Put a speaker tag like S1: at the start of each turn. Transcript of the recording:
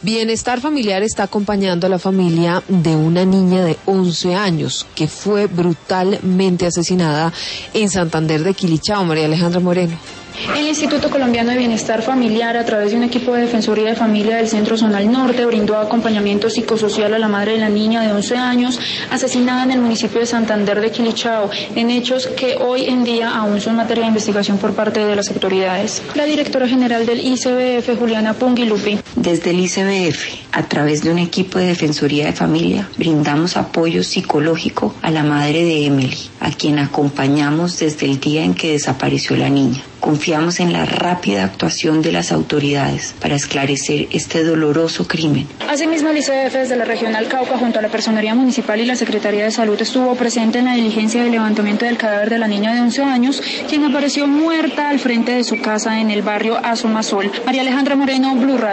S1: Bienestar Familiar está acompañando a la familia de una niña de 11 años que fue brutalmente asesinada en Santander de Quilichao. María Alejandra Moreno.
S2: El Instituto Colombiano de Bienestar Familiar, a través de un equipo de Defensoría de Familia del Centro Zonal Norte, brindó acompañamiento psicosocial a la madre de la niña de 11 años, asesinada en el municipio de Santander de Quilichao, en hechos que hoy en día aún son materia de investigación por parte de las autoridades. La directora general del ICBF, Juliana Pungilupi.
S3: Desde el ICBF, a través de un equipo de Defensoría de Familia, brindamos apoyo psicológico a la madre de Emily, a quien acompañamos desde el día en que desapareció la niña. Confiamos en la rápida actuación de las autoridades para esclarecer este doloroso crimen.
S2: Asimismo, el ICBF desde la Regional Cauca, junto a la Personería Municipal y la Secretaría de Salud, estuvo presente en la diligencia de levantamiento del cadáver de la niña de 11 años, quien apareció muerta al frente de su casa en el barrio Asomasol. María Alejandra Moreno, Blue Radio.